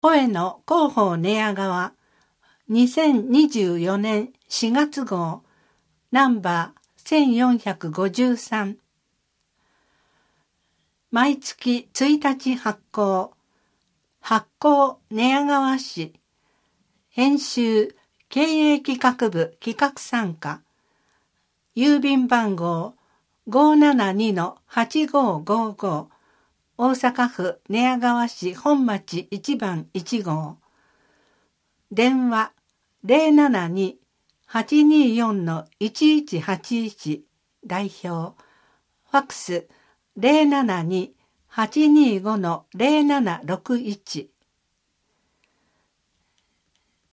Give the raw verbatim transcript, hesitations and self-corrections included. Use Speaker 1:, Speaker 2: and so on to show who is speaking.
Speaker 1: 声の広報寝屋川にせんにじゅうよねんしがつ号ナンバーせんよんひゃくごじゅうさん。毎月ついたち発行。発行寝屋川市。編集経営企画部企画参加。郵便番号 ごーななにのはちごーごーごー。大阪府寝屋川市本町いちばんいち号。電話 ゼロななに はちにーよんのいちいちはちいち 代表。ファックス ゼロななに はちにーごのゼロななろくいち。